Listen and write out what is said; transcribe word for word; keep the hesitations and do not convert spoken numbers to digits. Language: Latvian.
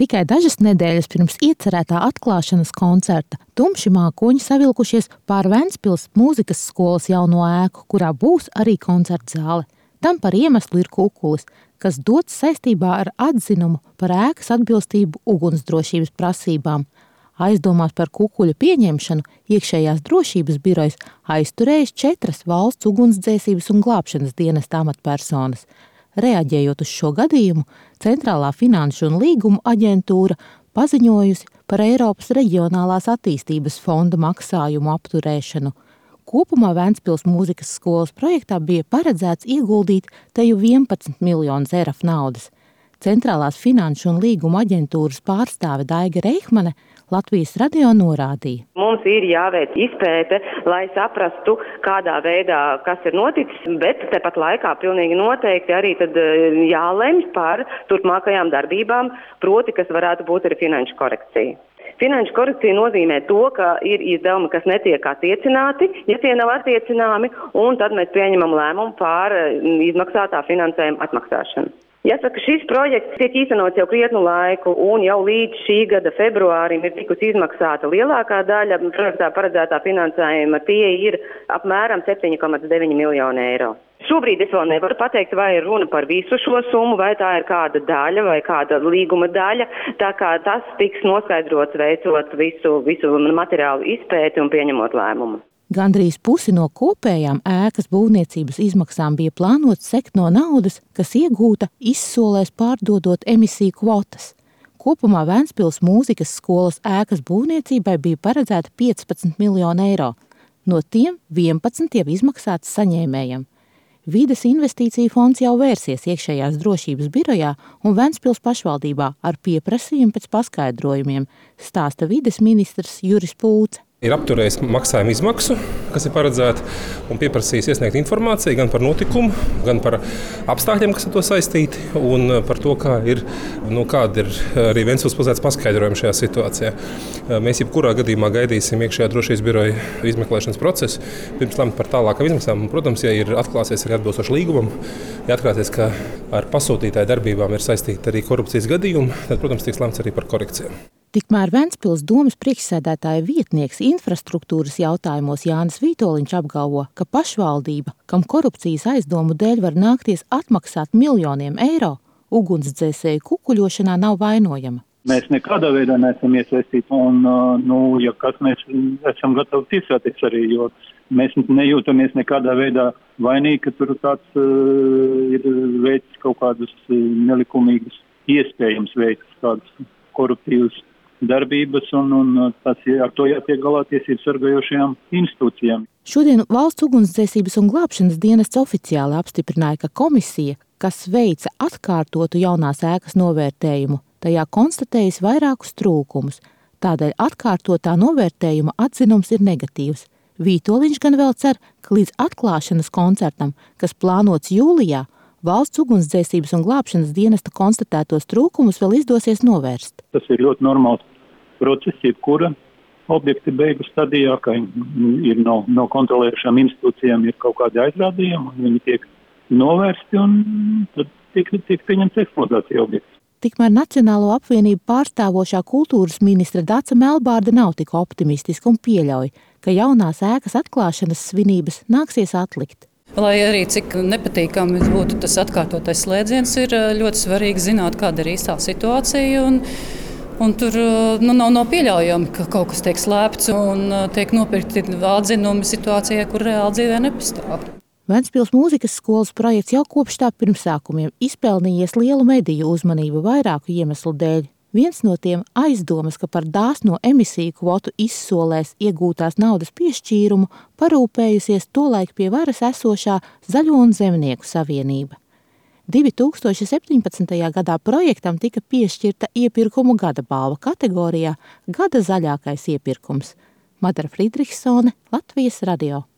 Tikai dažas nedēļas pirms iecerētā atklāšanas koncerta tumši mākoņi savilkušies pār Ventspils mūzikas skolas jauno ēku, kurā būs arī koncerta zāle. Tam par iemeslu ir kukulis, kas dots saistībā ar atzinumu par ēkas atbilstību ugunsdrošības prasībām. Aizdomās par kukuļa pieņemšanu iekšējās drošības birojas aizturējis četras valsts ugunsdzēsības un glābšanas dienesta amatpersonas. Reaģējot uz šo gadījumu, Centrālā finanšu un līgumu aģentūra paziņojusi par Eiropas reģionālās attīstības fonda maksājumu apturēšanu. Kopumā Ventspils mūzikas skolas projektā bija paredzēts ieguldīt teju vienpadsmit miljonus eiro naudas. Centrālās finanšu un līguma aģentūras pārstāve Daiga Reihmane Latvijas radio norādīja. Mums ir jāveic izpēte, lai saprastu, kādā veidā kas ir noticis, bet tepat laikā pilnīgi noteikti arī tad jālemj par turpmākajām darbībām, proti, kas varētu būt arī finanšu korekcija. Finanšu korekcija nozīmē to, ka ir izdevumi, kas netiek attiecināti, ja tie nav attiecināmi, un tad mēs pieņemam lēmumu par izmaksātā finansējuma atmaksāšanu. Jāsaka, šis projekts tiek īstenots jau krietnu laiku, un jau līdz šī gada februārim ir tikusi izmaksāta lielākā daļa projektā paredzētā finansējuma. Tie ir apmēram septiņi komats deviņi miljoni eiro. Šobrīd es vēl nevaru pateikt, vai ir runa par visu šo summu, vai tā ir kāda daļa vai kāda līguma daļa, tā kā tas tiks noskaidrots veicot visu, visu materiālu izpēti un pieņemot lēmumu. Gandrīz pusi no kopējām ēkas būvniecības izmaksām bija plānots sekt no naudas, kas iegūta izsolēs pārdodot emisiju kvotas. Kopumā Ventspils mūzikas skolas ēkas būvniecībai bija paredzēta piecpadsmit miljoni eiro. No tiem vienpadsmit jau izmaksāts saņēmējam. Vides investīcija fonds jau vērsies iekšējās drošības birojā un Ventspils pašvaldībā ar pieprasījumu pēc paskaidrojumiem, stāsta vides ministrs Juris Pūce. Ir apturējis maksājumu izmaksu, kas ir paredzēta, un pieprasījis iesniegt informāciju gan par notikumu, gan par apstākļiem, kas ar to saistīti, un par to, kā ir, nu, kāda ir arī Ventspils pilsētas paskaidrojuma šajā situācijā. Mēs jebkurā gadījumā gaidīsim iekšējā drošības biroja izmeklēšanas procesu, pirms lemt par tālākām izmaksām. Un, protams, ja ir atklāsies arī atbilstoši līgumam, ja atklāsies, ka ar pasūtītāju darbībām ir saistīti arī korupcijas gadījumi, tad, protams, tiks lemts arī par korekcijām. Tikmēr Ventspils domas priekšsēdētāja vietnieks infrastruktūras jautājumos Jānis Vītoliņš apgalvo, ka pašvaldība, kam korupcijas aizdomu dēļ var nākties atmaksāt miljoniem eiro, ugunsdzēsēju kukuļošanā nav vainojama. Mēs nekādā veidā neesam iesaistīti, un, nu, ja kas mēs esam gatavi tiesāties arī, jo mēs nejūtamies nekādā veidā vainīgi, ka tur tāds uh, ir veids kaut kādus nelikumīgus, iespējams veids kādus koruptīvus darbības, un, un tas ar to jātiek galā tiesību sargājošajām institūcijām. Šodien Valsts ugunsdzēsības un glābšanas dienests oficiāli apstiprināja, ka komisija, kas veica atkārtotu jaunās ēkas novērtējumu, tajā konstatējis vairākus trūkumus. Tādēļ atkārtotā novērtējuma atzinums ir negatīvs. Vītoliņš gan vēl cer, ka līdz atklāšanas koncertam, kas plānots jūlijā, Valsts ugunsdzēsības un glābšanas dienesta konstatētos trūkumus vēl izdosies novērst. Tas ir ļoti normāls process, jebkura objekta beigu stadijā, ka ir no, no kontrolējušām institūcijām ir kaut kādi aizrādījumi, un viņi tiek novērsti, un tad tiek, tiek pieņemts eksploatācija objekts. Tikmēr Nacionālo apvienību pārstāvošā kultūras ministre Daca Melbārde nav tik optimistiska un pieļauj, ka jaunās ēkas atklāšanas svinības nāksies atlikt. Lai arī cik nepatīkami būtu tas atkārtotais slēdziens, ir ļoti svarīgi zināt, kāda ir īstā situācija. Un, un tur nu, nav, nav pieļaujami, ka kaut kas tiek slēpts un tiek nopirkti atzinumi situācijai, kur reāli dzīvē nepastāv. Ventspils mūzikas skolas projekts jau kopš tā pirmsākumiem izpelnījies lielu mediju uzmanību vairāku iemeslu dēļ. Viens no tiem aizdomas, ka par dāsno emisiju kvotu izsolēs iegūtās naudas piešķīrumu parūpējusies tolaik pie varas esošā Zaļo un Zemnieku savienība. divi tūkstoši septiņpadsmitajā gadā projektam tika piešķirta iepirkumu gada balva kategorijā Gada zaļākais iepirkums. Madara Friedrichsone, Latvijas radio.